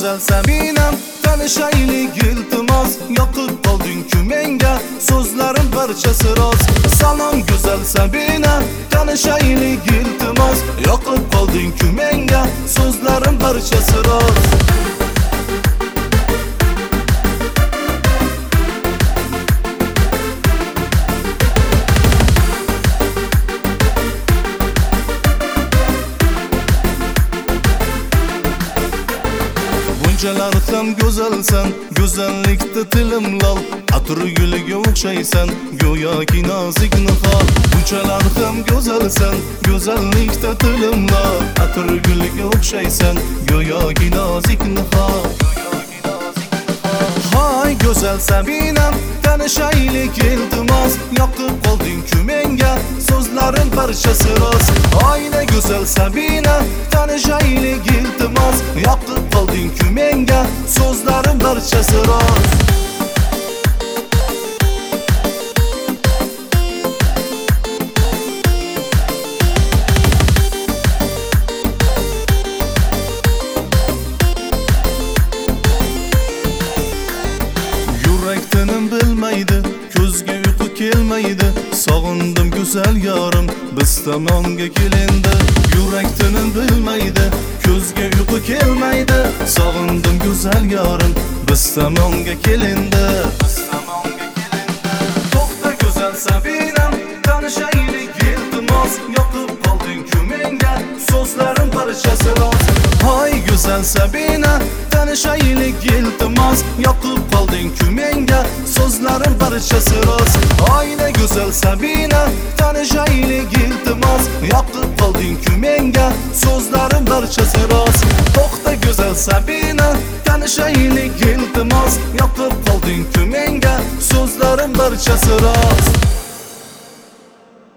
güzel Sabinam, tanışaylik iltimos. Yoqib qolding-ku menga, so'zlarim barchasi rost. Salom güzel Sabinam, tanışaylik iltimos. Yoqib qolding-ku menga, so'zlarim barchasi rost. Bunchalar ham go'zalsan, go'zallikda tilim lol. Atr guliga o'xshaysan, go'yoki nozik nihol. Bunchalar ham go'zalsan, go'zallikda tilim lol. Atr guliga o'xshaysan, go'yoki nozik nihol. Hay go'zal Sabinam, tanishaylik iltimos. Yoqib qolding-ku menga, so'zlarim barchasi rost. Oyna go'zal Sabinam, tanishaylik iltimos. Yoqib qolding-ku menga, so'zlarim barchasi rost. Tinim bilmaydi, ko'zga uyqu kelmaydi. Sog'indim go'zal yorim, biz tomonga kelindi. Yurak tinim bilmaydi, ko'zga uyqu kelmaydi. Sog'indim go'zal yorim, biz tomonga kelindi. To'xta go'zal Sabinam, tanishaylik iltimos. Yoqib qolding-ku menga, so'zlarim barchasi rost. Hoy go'zal Sabinam, tanishaylik iltimos. Yoqib qolding-ku menga, so'zlarim barchasi rost. Oyna go'zal Sabinam, tanishaylik iltimos. Yoqib qolding-ku menga, so'zlarim barchasi rost. To'xta go'zal Sabinam, tanishaylik iltimos. Yoqib qolding-ku menga, so'zlarim barchasi rost.